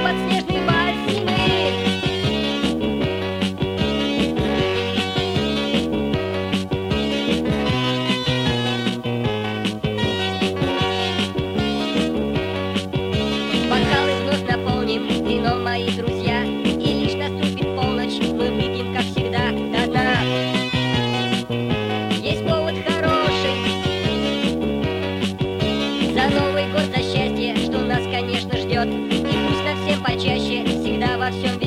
под снежный вальс зимы. Бокалы вновь наполним вином, мои друзья, и лишь наступит полночь, мы выпьем, как всегда, до дна. Есть повод хороший за Новый год, за счастье, что нас, конечно, ждет. И пусть нам всем почаще, всегда во всем